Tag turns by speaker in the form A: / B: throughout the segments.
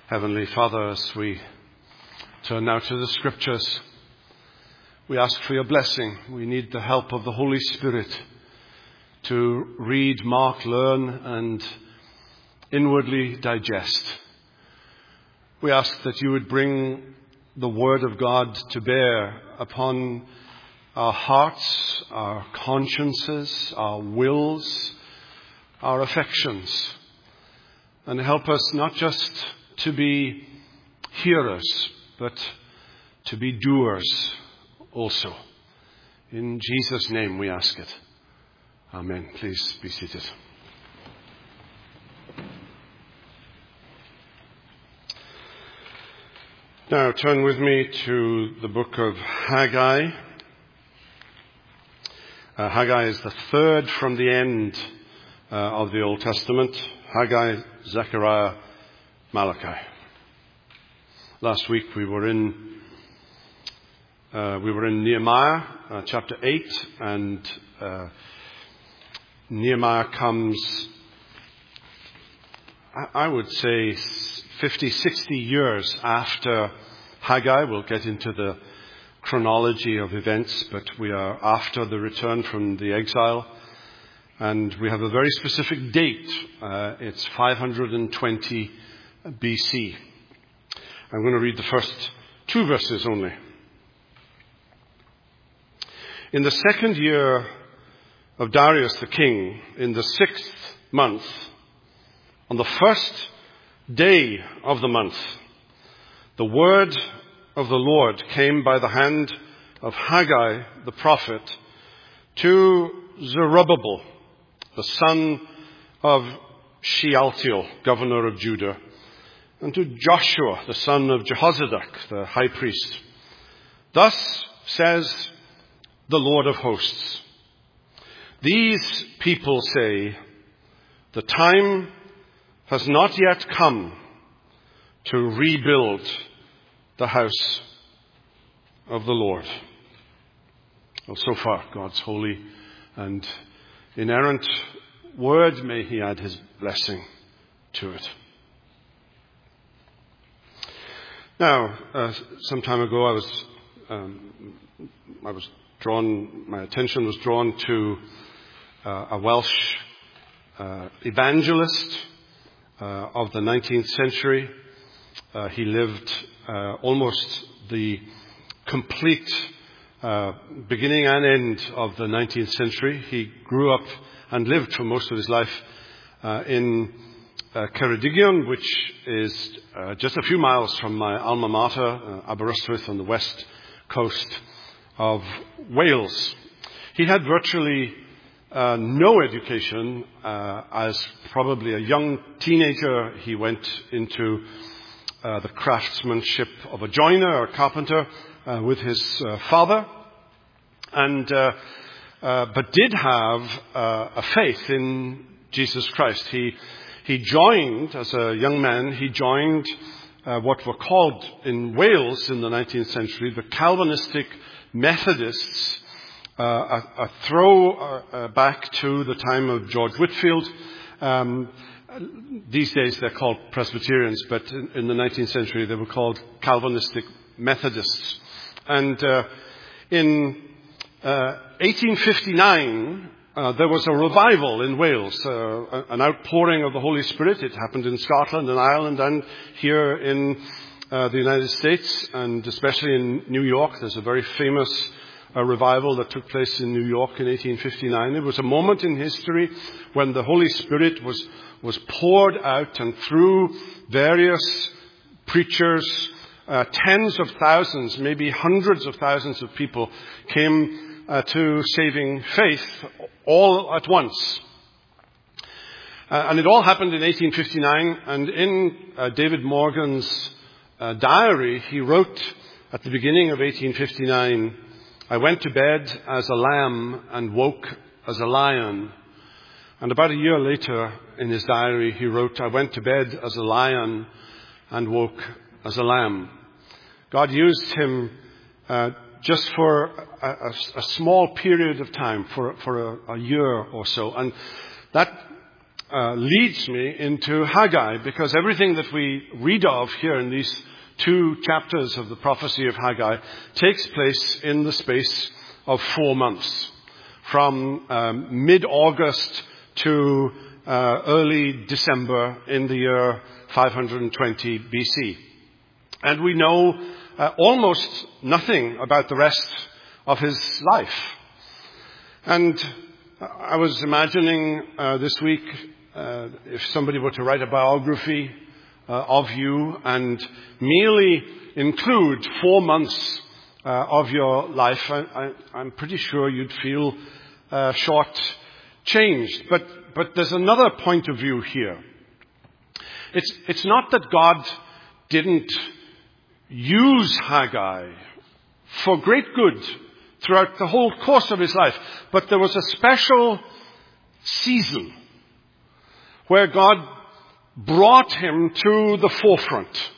A: Heavenly Father, as we turn now to the Scriptures, we ask for your blessing. We need the help of the Holy Spirit to read, mark, learn, and inwardly digest. We ask that you would bring the Word of God to bear upon our hearts, our consciences, our wills, our affections, and help us not just to be hearers, but to be doers also. In Jesus' name we ask it. Amen. Please be seated. Now turn with me to the book of Haggai. Haggai is the third from the end of the Old Testament. Haggai, Zechariah, Malachi. Last week we were in Nehemiah chapter 8, and Nehemiah comes, I would say, 50, 60 years after Haggai. We'll get into the chronology of events, but we are after the return from the exile, and we have a very specific date. It's 520 BC. I'm going to read the first two verses only. In the second year of Darius the king, in the 6th month, on the first day of the month, the word of the Lord came by the hand of Haggai the prophet to Zerubbabel, the son of Shealtiel, governor of Judah, and to Joshua, the son of Jehozadak, the high priest. Thus says the Lord of hosts, these people say, the time has not yet come to rebuild the house of the Lord. Well, so far, God's holy and inerrant word, may he add his blessing to it. Now, some time ago, my attention was drawn to a Welsh evangelist of the 19th century. He lived almost the complete beginning and end of the 19th century. He grew up and lived for most of his life in Ceredigion, which is just a few miles from my alma mater, Aberystwyth, on the west coast of Wales. He had virtually no education. As probably a young teenager, he went into the craftsmanship of a joiner or carpenter with his father, and but did have a faith in Jesus Christ. He joined, as a young man, what were called in Wales in the 19th century the Calvinistic Methodists, a throw back to the time of George Whitefield. These days they're called Presbyterians, but in the 19th century they were called Calvinistic Methodists. And in 1859, there was a revival in Wales, an outpouring of the Holy Spirit. It happened in Scotland and Ireland and here in the United States, and especially in New York. There's a very famous revival that took place in New York in 1859. It was a moment in history when the Holy Spirit was poured out, and through various preachers, tens of thousands, maybe hundreds of thousands of people came to saving faith all at once. And it all happened in 1859, and in David Morgan's diary, he wrote at the beginning of 1859, I went to bed as a lamb and woke as a lion. And about a year later in his diary, he wrote, I went to bed as a lion and woke as a lamb. God used him just for a small period of time, for a year or so. And that leads me into Haggai, because everything that we read of here in these 2 chapters of the prophecy of Haggai takes place in the space of 4 months, from mid-August to early December in the year 520 BC. And we know almost nothing about the rest of his life. And I was imagining this week, if somebody were to write a biography of you and merely include 4 months of your life, I'm pretty sure you'd feel short-changed. But there's another point of view here. It's not that God didn't use Haggai for great good throughout the whole course of his life, but there was a special season where God brought him to the forefront,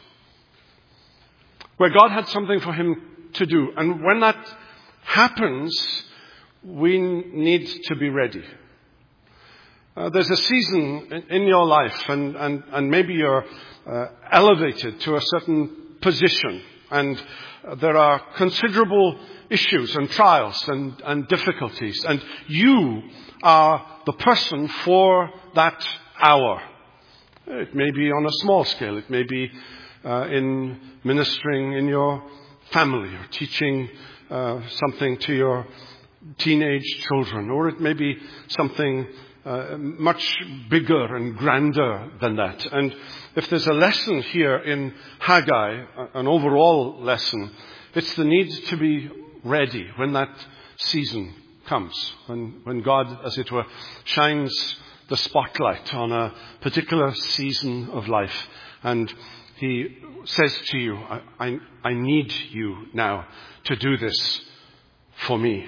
A: where God had something for him to do. And when that happens, we need to be ready. There's a season in your life, and maybe you're elevated to a certain position, and there are considerable issues and trials and difficulties, and you are the person for that hour. It may be on a small scale. It may be in ministering in your family, or teaching something to your teenage children, or it may be something much bigger and grander than that. And if there's a lesson here in Haggai, an overall lesson, it's the need to be ready when that season comes, when God, as it were, shines the spotlight on a particular season of life, and he says to you, I need you now to do this for me.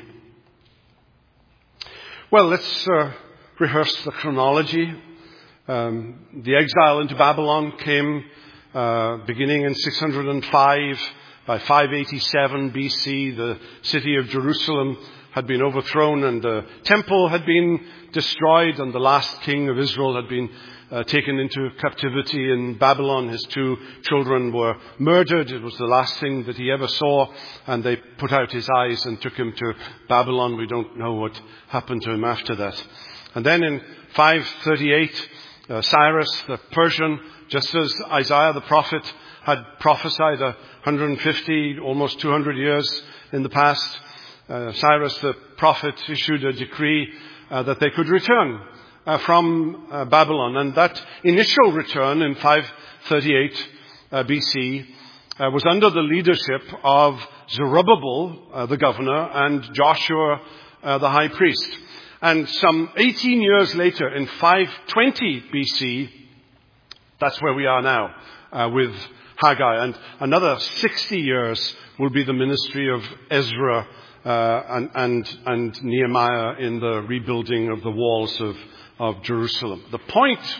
A: Well, let's rehearse the chronology. The exile into Babylon came beginning in 605. By 587 BC, the city of Jerusalem had been overthrown, and the temple had been destroyed, and the last king of Israel had been taken into captivity in Babylon. His 2 children were murdered. It was the last thing that he ever saw, and they put out his eyes and took him to Babylon. We don't know what happened to him after that. And then in 538, Cyrus the Persian, just as Isaiah the prophet had prophesied 150, almost 200 years in the past, Cyrus the prophet issued a decree that they could return from Babylon. And that initial return in 538 BC was under the leadership of Zerubbabel, the governor, and Joshua, the high priest. And some 18 years later, in 520 BC, that's where we are now with Haggai. And another 60 years will be the ministry of Ezra and Nehemiah in the rebuilding of the walls of Jerusalem. The point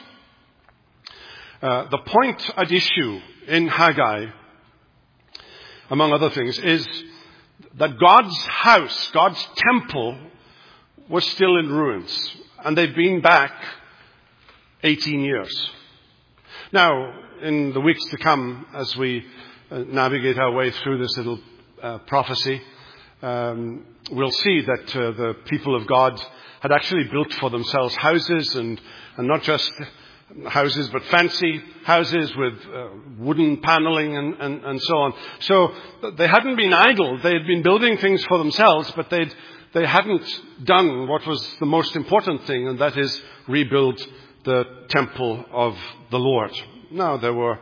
A: at issue in Haggai, among other things, is that God's house, God's temple, was still in ruins, and they've been back 18 years. Now, in the weeks to come, as we navigate our way through this little prophecy, we'll see that the people of God had actually built for themselves houses, and not just houses, but fancy houses with wooden paneling and so on. So they hadn't been idle. They had been building things for themselves, but they hadn't done what was the most important thing, and that is rebuild the temple of the Lord. Now, there were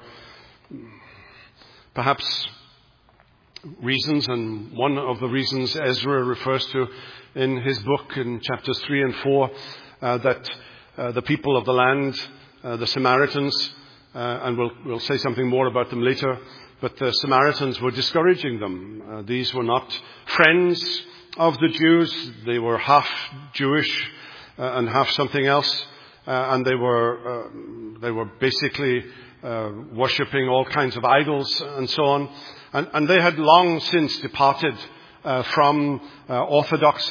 A: perhaps reasons, and one of the reasons Ezra refers to in his book in chapters 3 and 4, that the people of the land, the Samaritans, and we'll say something more about them later, but the Samaritans were discouraging them. These were not friends of the Jews. They were half Jewish and half something else, and they were basically worshipping all kinds of idols and so on. And they had long since departed from orthodoxy,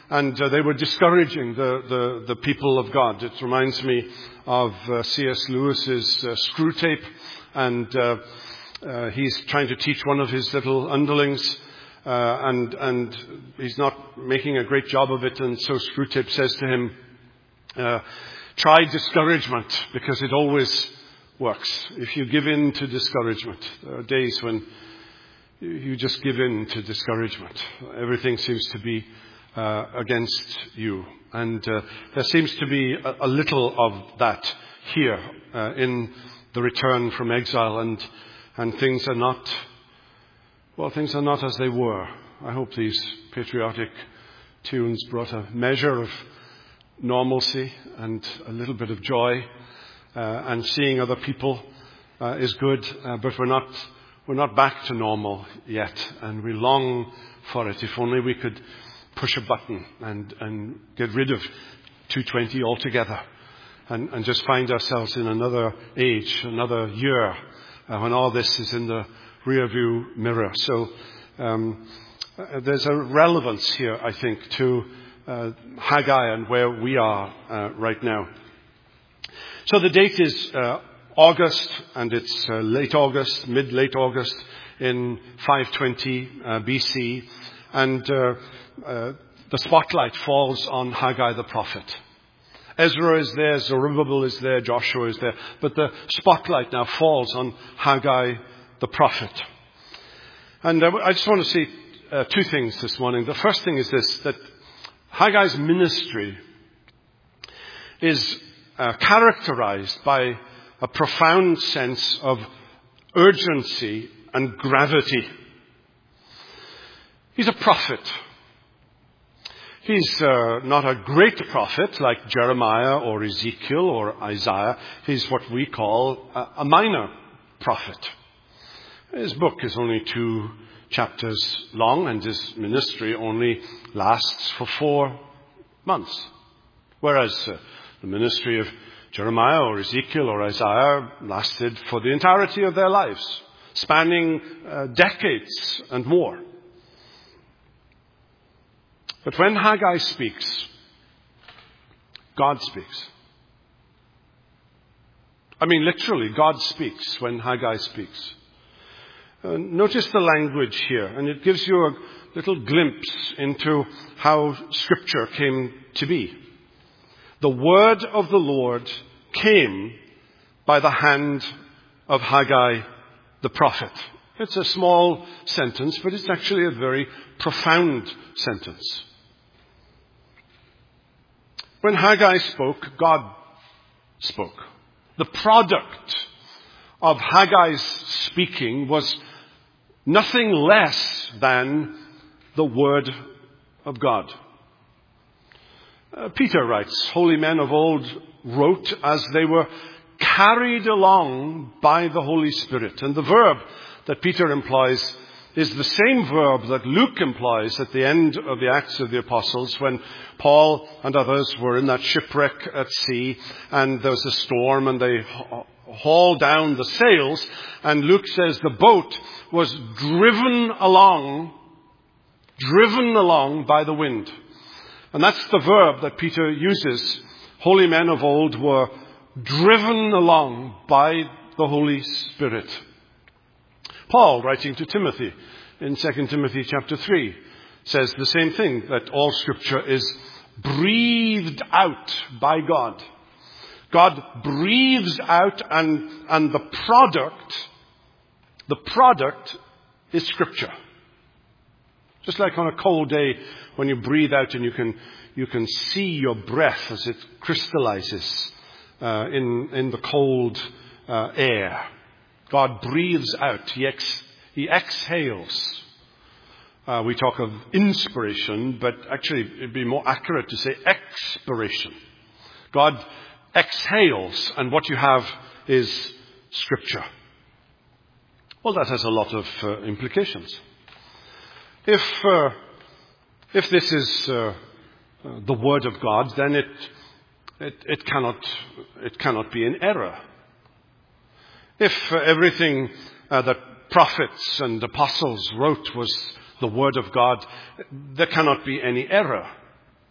A: and they were discouraging the people of God. It reminds me of C.S. Lewis's Screw Tape, and he's trying to teach one of his little underlings, and he's not making a great job of it, and so Screw Tape says to him, try discouragement, because it always works. If you give in to discouragement, there are days when you just give in to discouragement. Everything seems to be against you. And there seems to be a little of that here in the return from exile, and things are not as they were. I hope these patriotic tunes brought a measure of normalcy and a little bit of joy, and seeing other people is good, but we're not back to normal yet, and we long for it. If only we could push a button and get rid of 220 altogether, and just find ourselves in another age, another year, when all this is in the rearview mirror. So there's a relevance here, I think, to Haggai and where we are right now. So the date is August, and it's late August, mid-late August in 520 BC, and the spotlight falls on Haggai the prophet. Ezra is there, Zerubbabel is there, Joshua is there, but the spotlight now falls on Haggai the prophet. And I just want to say two things this morning. The first thing is this, that Haggai's ministry is characterized by a profound sense of urgency and gravity. He's a prophet. He's not a great prophet like Jeremiah or Ezekiel or Isaiah. He's what we call a minor prophet. His book is only 2 chapters long, and his ministry only lasts for 4 months. Whereas the ministry of Jeremiah or Ezekiel or Isaiah lasted for the entirety of their lives, spanning decades and more. But when Haggai speaks, God speaks. I mean, literally, God speaks when Haggai speaks. Notice the language here, and it gives you a little glimpse into how Scripture came to be. The word of the Lord came by the hand of Haggai the prophet. It's a small sentence, but it's actually a very profound sentence. When Haggai spoke, God spoke. The product of Haggai's speaking was nothing less than the Word of God. Peter writes, holy men of old wrote as they were carried along by the Holy Spirit. And the verb that Peter employs is the same verb that Luke employs at the end of the Acts of the Apostles when Paul and others were in that shipwreck at sea, and there was a storm and they hauled down the sails, and Luke says the boat was driven along by the wind. And that's the verb that Peter uses. Holy men of old were driven along by the Holy Spirit. Paul, writing to Timothy in 2 Timothy chapter 3, says the same thing, that all Scripture is breathed out by God. God breathes out, and the product is Scripture. Just like on a cold day when you breathe out and you can see your breath as it crystallizes in the cold air. God breathes out. He exhales. We talk of inspiration, but actually it'd be more accurate to say expiration. God exhales, and what you have is Scripture. Well, that has a lot of implications. If this is the Word of God, then it cannot be in error. If everything that prophets and apostles wrote was the Word of God, there cannot be any error.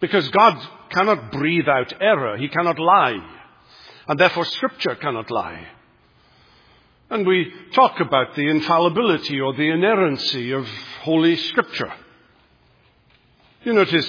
A: Because God cannot breathe out error. He cannot lie. And therefore Scripture cannot lie. And we talk about the infallibility or the inerrancy of Holy Scripture. You notice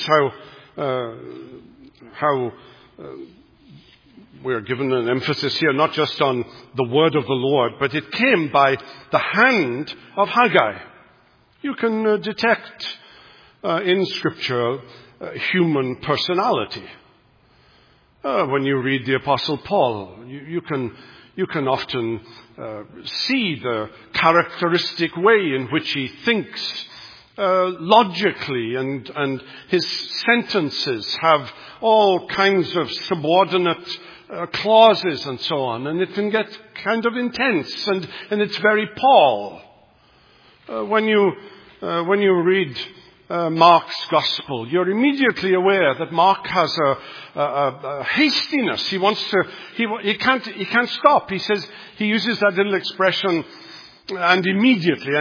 A: how we're given an emphasis here not just on the word of the Lord, but it came by the hand of Haggai. You can detect in Scripture human personality. When you read the Apostle Paul, you can often see the characteristic way in which he thinks logically, and his sentences have all kinds of subordinate clauses and so on, and it can get kind of intense, and it's very Paul. When you read Mark's Gospel, you're immediately aware that Mark has a hastiness. He can't stop. He uses that little expression, and immediately,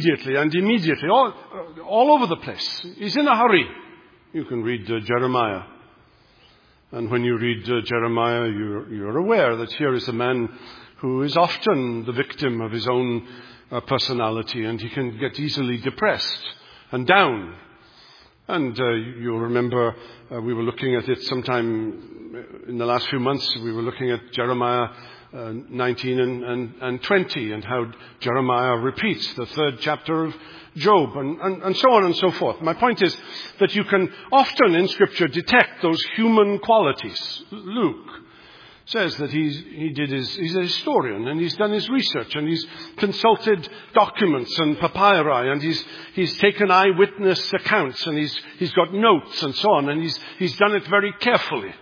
A: all over the place. He's in a hurry. You can read Jeremiah. And when you read Jeremiah, you're aware that here is a man who is often the victim of his own personality, and he can get easily depressed and down. And you'll remember we were looking at it sometime in the last few months. We were looking at Jeremiah 19 and 20, and how Jeremiah repeats the third chapter of Job, and so on and so forth. My point is that you can often in Scripture detect those human qualities. Luke says that he's a historian, and he's done his research, and he's consulted documents and papyri, and he's taken eyewitness accounts, and he's got notes and so on, and he's done it very carefully.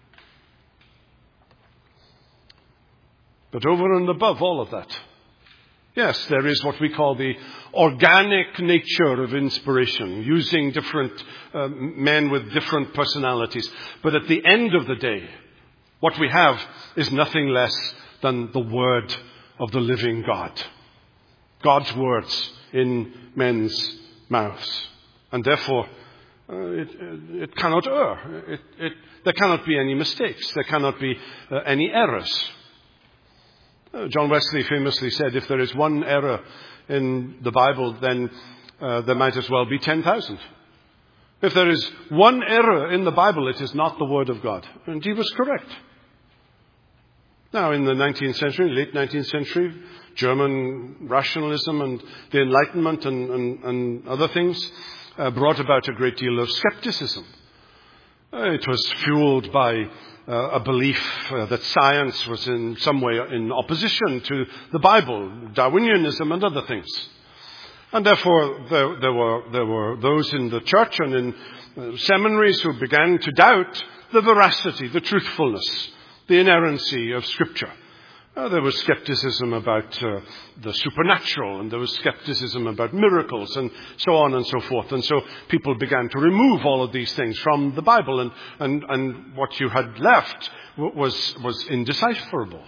A: But over and above all of that, yes, there is what we call the organic nature of inspiration, using different men with different personalities. But at the end of the day, what we have is nothing less than the Word of the living God. God's words in men's mouths. And therefore, it cannot err. There cannot be any mistakes. There cannot be any errors. John Wesley famously said, if there is one error in the Bible, then there might as well be 10,000. If there is one error in the Bible, it is not the Word of God. And he was correct. Now, in the 19th century, late 19th century, German rationalism and the Enlightenment and other things brought about a great deal of skepticism. It was fueled by a belief that science was in some way in opposition to the Bible, Darwinianism and other things. And therefore, there were those in the church and in seminaries who began to doubt the veracity, the truthfulness, the inerrancy of Scripture. There was skepticism about the supernatural, and there was skepticism about miracles, and so on and so forth. And so people began to remove all of these things from the Bible, and what you had left was indecipherable.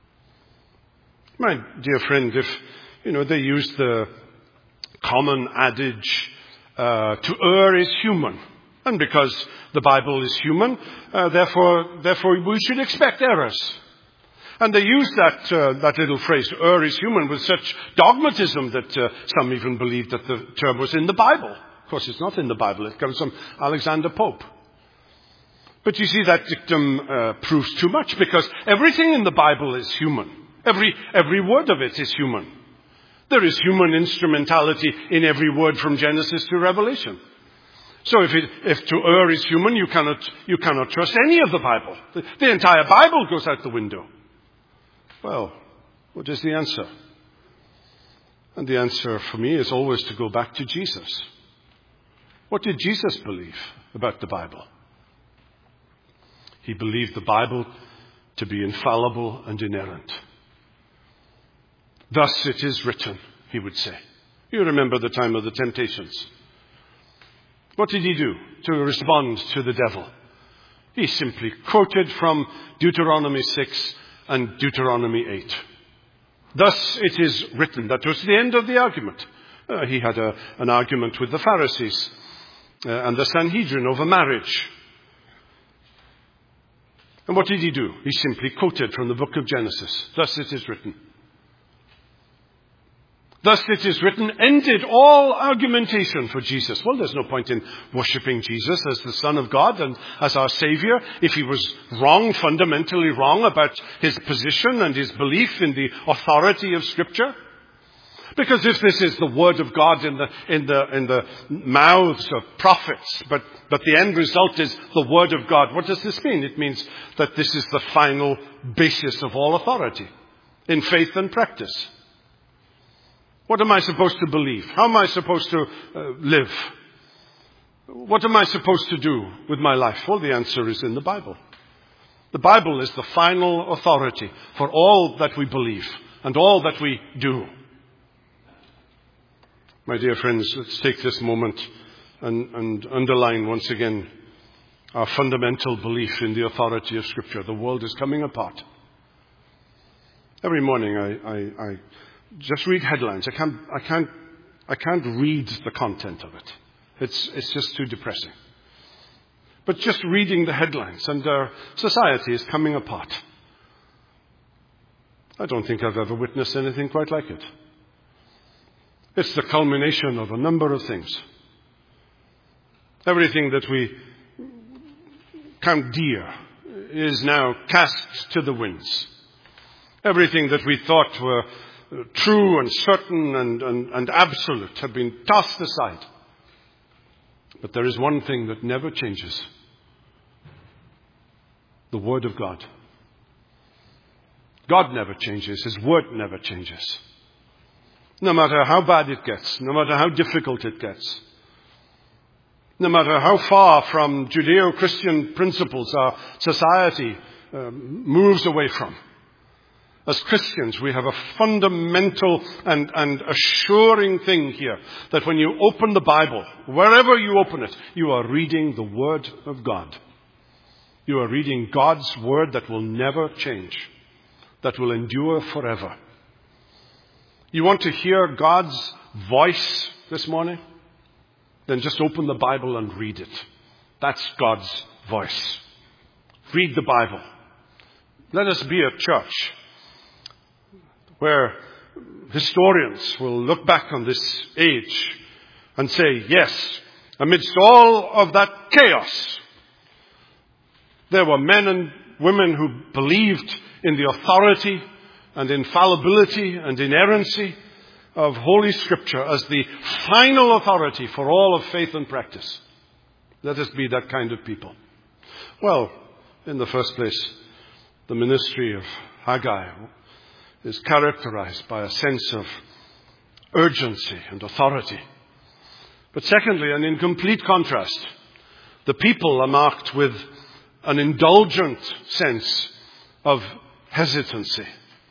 A: My dear friend, if they used the common adage, to err is human, and because the Bible is human, therefore we should expect errors. And they use that little phrase, err is human, with such dogmatism that some even believe that the term was in the Bible. Of course, it's not in the Bible. It comes from Alexander Pope. But you see, that dictum proves too much, because everything in the Bible is human. Every word of it is human. There is human instrumentality in every word from Genesis to Revelation. So if to err is human, you cannot trust any of the Bible. The entire Bible goes out the window. Well, what is the answer? And the answer for me is always to go back to Jesus. What did Jesus believe about the Bible? He believed the Bible to be infallible and inerrant. Thus it is written, he would say. You remember the time of the temptations. What did he do to respond to the devil? He simply quoted from Deuteronomy 6 and Deuteronomy 8. Thus it is written. That was the end of the argument. He had an argument with the Pharisees and the Sanhedrin over marriage. And what did he do? He simply quoted from the book of Genesis. Thus it is written. Thus it is written, ended all argumentation for Jesus. Well, there's no point in worshipping Jesus as the Son of God and as our Savior if he was wrong, fundamentally wrong about his position and his belief in the authority of Scripture. Because if this is the Word of God in the mouths of prophets, but the end result is the Word of God, what does this mean? It means that this is the final basis of all authority in faith and practice. What am I supposed to believe? How am I supposed to live? What am I supposed to do with my life? Well, the answer is in the Bible. The Bible is the final authority for all that we believe and all that we do. My dear friends, let's take this moment and underline once again our fundamental belief in the authority of Scripture. The world is coming apart. Every morning I just read headlines. I can't read the content of it. It's just too depressing. But just reading the headlines, and our society is coming apart. I don't think I've ever witnessed anything quite like it. It's the culmination of a number of things. Everything that we count dear is now cast to the winds. Everything that we thought were true and certain and absolute have been tossed aside. But there is one thing that never changes. The Word of God. God never changes. His Word never changes. No matter how bad it gets, no matter how difficult it gets, no matter how far from Judeo-Christian principles our society moves away from. As Christians, we have a fundamental and assuring thing here, that when you open the Bible, wherever you open it, you are reading the Word of God. You are reading God's Word that will never change, that will endure forever. You want to hear God's voice this morning? Then just open the Bible and read it. That's God's voice. Read the Bible. Let us be a church where historians will look back on this age and say, yes, amidst all of that chaos, there were men and women who believed in the authority and infallibility and inerrancy of Holy Scripture as the final authority for all of faith and practice. Let us be that kind of people. Well, in the first place, the ministry of Haggai is characterized by a sense of urgency and authority. But secondly, and in complete contrast, the people are marked with an indulgent sense of hesitancy.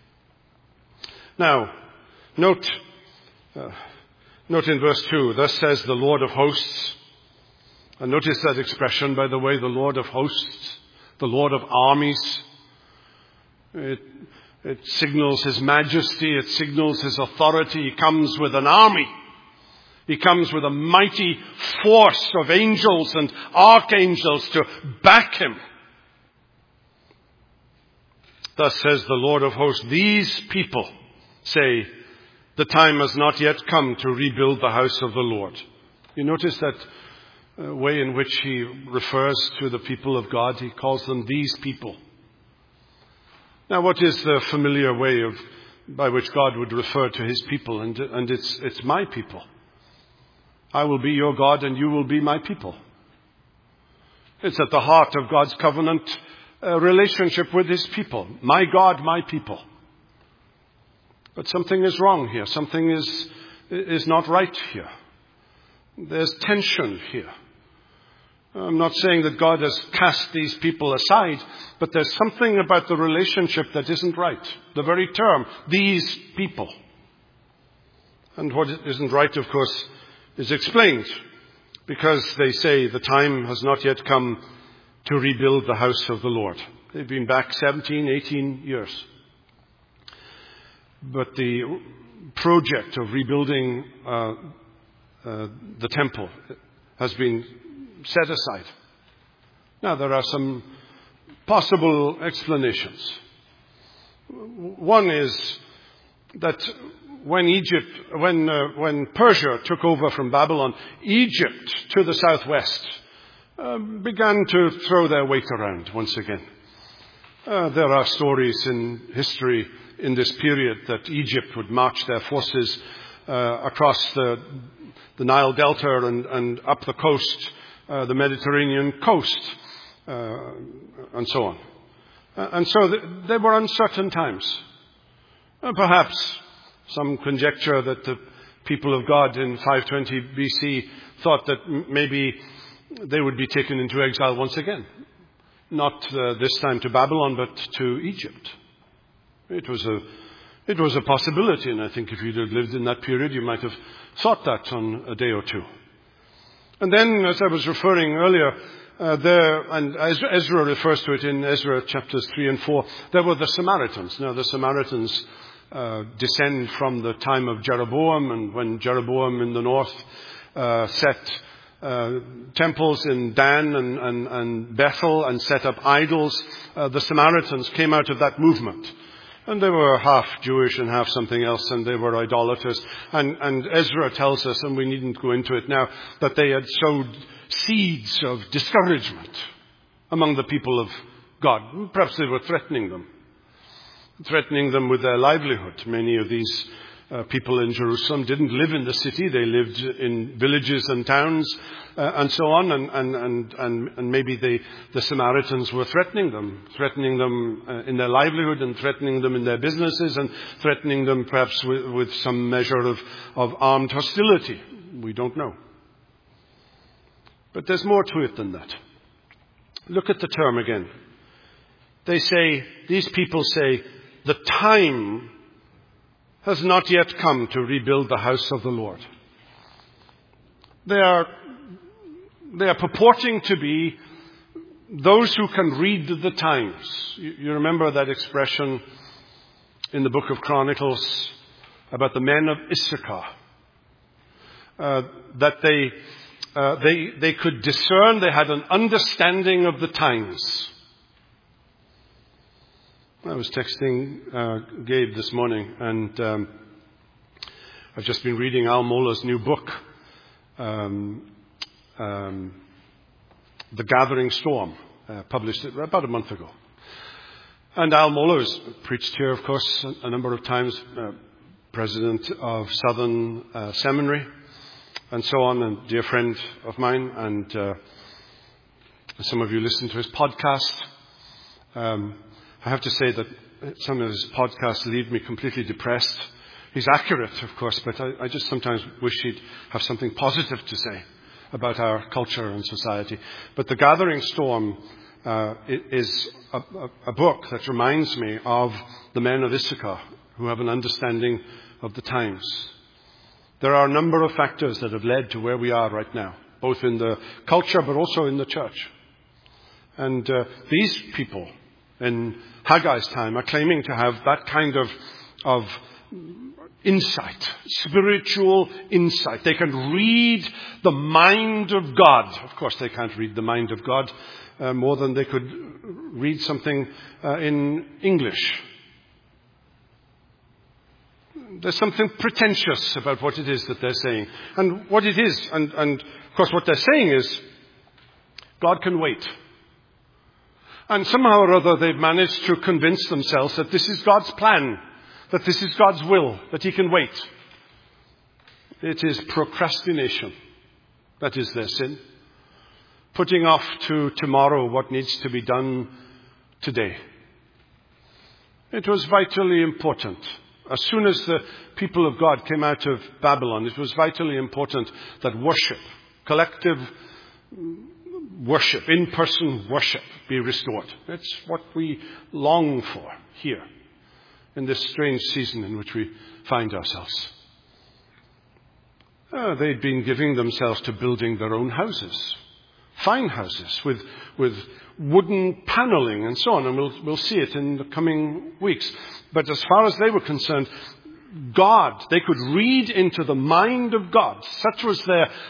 A: Now, note in verse 2, thus says the Lord of hosts. And notice that expression, by the way, the Lord of hosts, the Lord of armies. It signals his majesty. It signals his authority. He comes with an army. He comes with a mighty force of angels and archangels to back him. Thus says the Lord of hosts, these people say, the time has not yet come to rebuild the house of the Lord. You notice that way in which he refers to the people of God. He calls them these people. Now, what is the familiar way by which God would refer to his people? And it's my people. I will be your God and you will be my people. It's at the heart of God's covenant relationship with his people. My God, my people. But something is wrong here. Something is not right here. There's tension here. I'm not saying that God has cast these people aside, but there's something about the relationship that isn't right. The very term, these people. And what isn't right, of course, is explained. Because they say the time has not yet come to rebuild the house of the Lord. They've been back 17, 18 years. But the project of rebuilding the temple has been set aside. Now, there are some possible explanations. One is that when Persia took over from Babylon, Egypt to the southwest began to throw their weight around once again. There are stories in history in this period that Egypt would march their forces across the Nile Delta and up the coast, the Mediterranean coast, and so on. And so they were uncertain times. Perhaps some conjecture that the people of God in 520 BC thought that maybe they would be taken into exile once again. Not this time to Babylon, but to Egypt. It was a possibility, and I think if you'd have lived in that period, you might have thought that on a day or two. And then, as I was referring earlier, and Ezra refers to it in Ezra chapters 3 and 4, there were the Samaritans. Now, the Samaritans descend from the time of Jeroboam, and when Jeroboam in the north set temples in Dan and Bethel and set up idols, the Samaritans came out of that movement. And they were half Jewish and half something else, and they were idolaters. And Ezra tells us, and we needn't go into it now, that they had sowed seeds of discouragement among the people of God. Perhaps they were threatening them with their livelihood. Many of these people in Jerusalem didn't live in the city. They lived in villages and towns and so on. And maybe the Samaritans were threatening them in their livelihood and threatening them in their businesses and threatening them perhaps with some measure of armed hostility. We don't know. But there's more to it than that. Look at the term again. These people say, the time has not yet come to rebuild the house of the Lord. They are purporting to be those who can read the times. You remember that expression in the book of Chronicles about the men of Issachar, that they could discern, they had an understanding of the times. I was texting Gabe this morning, and I've just been reading Al Mohler's new book, The Gathering Storm, published about a month ago. And Al Mohler has preached here, of course, a number of times, president of Southern Seminary, and so on, and a dear friend of mine, and some of you listen to his podcast. I have to say that some of his podcasts leave me completely depressed. He's accurate, of course, but I just sometimes wish he'd have something positive to say about our culture and society. But The Gathering Storm is a book that reminds me of the men of Issachar who have an understanding of the times. There are a number of factors that have led to where we are right now, both in the culture but also in the church. And these people in Haggai's time are claiming to have that kind of insight, spiritual insight. They can read the mind of God. Of course, they can't read the mind of God more than they could read something in English. There's something pretentious about what it is that they're saying. And what it is, and of course what they're saying is, God can wait. And somehow or other they've managed to convince themselves that this is God's plan, that this is God's will, that He can wait. It is procrastination. That is their sin. Putting off to tomorrow what needs to be done today. It was vitally important. As soon as the people of God came out of Babylon, it was vitally important that worship, collective worship, in-person worship be restored. That's what we long for here in this strange season in which we find ourselves. They'd been giving themselves to building their own houses, fine houses with wooden paneling and so on, and we'll see it in the coming weeks. But as far as they were concerned, God, they could read into the mind of God. Such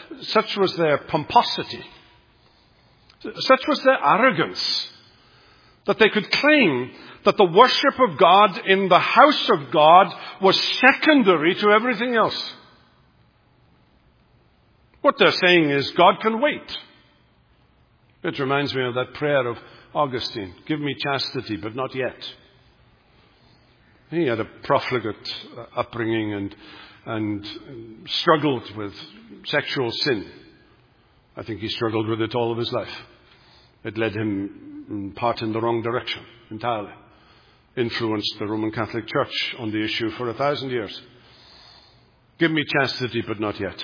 A: was their pomposity. Such was their arrogance that they could claim that the worship of God in the house of God was secondary to everything else. What they're saying is, God can wait. It reminds me of that prayer of Augustine, give me chastity, but not yet. He had a profligate upbringing and struggled with sexual sin. I think he struggled with it all of his life. It led him in part in the wrong direction entirely. Influenced the Roman Catholic Church on the issue for 1,000 years. Give me chastity, but not yet.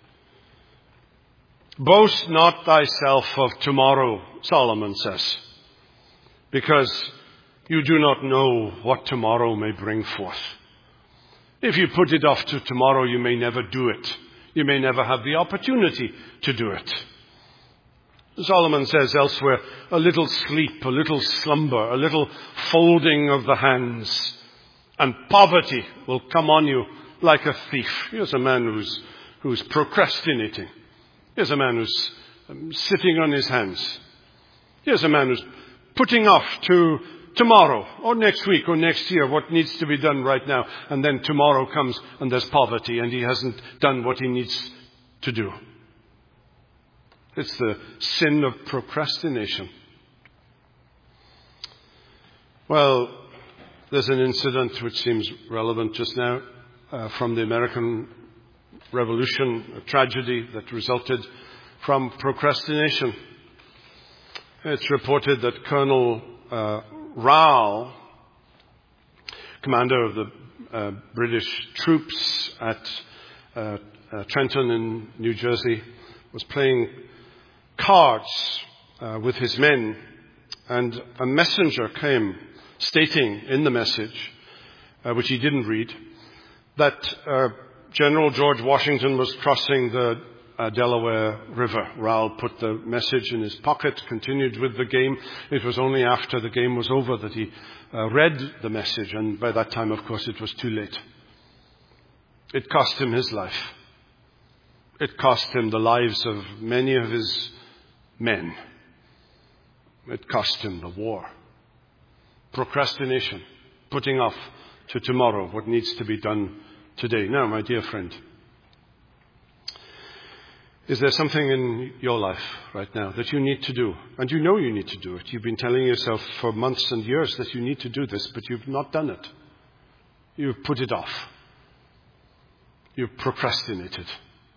A: Boast not thyself of tomorrow, Solomon says, because you do not know what tomorrow may bring forth. If you put it off to tomorrow, you may never do it. You may never have the opportunity to do it. Solomon says elsewhere, a little sleep, a little slumber, a little folding of the hands, and poverty will come on you like a thief. Here's a man who's procrastinating. Here's a man who's sitting on his hands. Here's a man who's putting off to tomorrow or next week or next year what needs to be done right now. And then tomorrow comes and there's poverty and he hasn't done what he needs to do. It's the sin of procrastination. Well, there's an incident which seems relevant just now from the American Revolution, a tragedy that resulted from procrastination. It's reported that Colonel Rowell, commander of the British troops at Trenton in New Jersey, was playing cards with his men, and a messenger came stating in the message, which he didn't read, that General George Washington was crossing the Delaware River. Rowell put the message in his pocket, continued with the game. It was only after the game was over that he read the message, and by that time, of course, it was too late. It cost him his life. It cost him the lives of many of his men. It cost him the war. Procrastination, putting off to tomorrow what needs to be done today. Now, my dear friend, is there something in your life right now that you need to do? And you know you need to do it. You've been telling yourself for months and years that you need to do this, but you've not done it. You've put it off. You've procrastinated.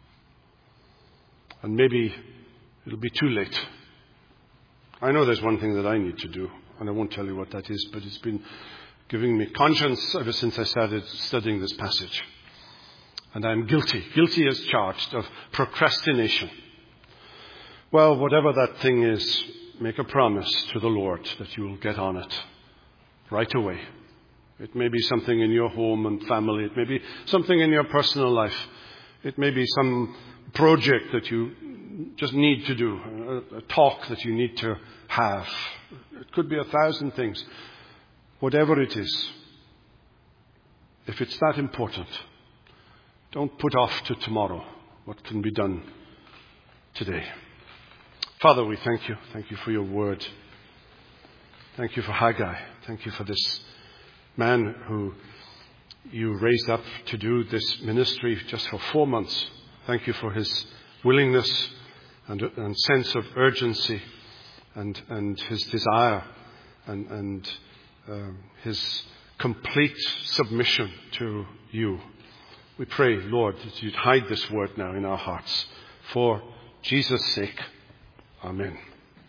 A: And maybe it'll be too late. I know there's one thing that I need to do, and I won't tell you what that is, but it's been giving me conscience ever since I started studying this passage. And I'm guilty as charged of procrastination. Well, whatever that thing is, make a promise to the Lord that you will get on it right away. It may be something in your home and family. It may be something in your personal life. It may be some project that you just need to do, a talk that you need to have. It could be 1,000 things. Whatever it is, if it's that important, don't put off to tomorrow what can be done today. Father, we thank you. Thank you for your word. Thank you for Haggai. Thank you for this man who you raised up to do this ministry just for 4 months. Thank you for his willingness and sense of urgency and his desire and his complete submission to you. We pray, Lord, that you'd hide this word now in our hearts. For Jesus' sake, amen.